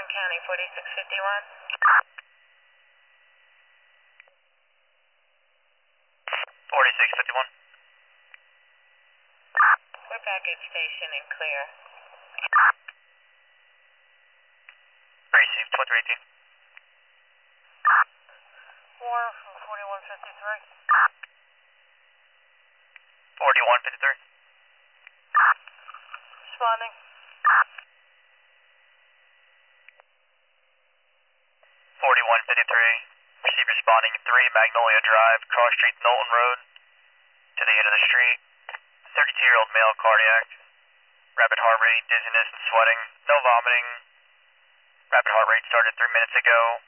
County 4651. 4651. We're baggage station and clear. Received 2318. 4 from 4153. 4153. Responding. 4153. Receive responding 3 Magnolia Drive, Cross Street, Knowlton Road. To the end of the street. 32-year-old male, cardiac. Rapid heart rate, dizziness, and sweating. No vomiting. Rapid heart rate started 3 minutes ago.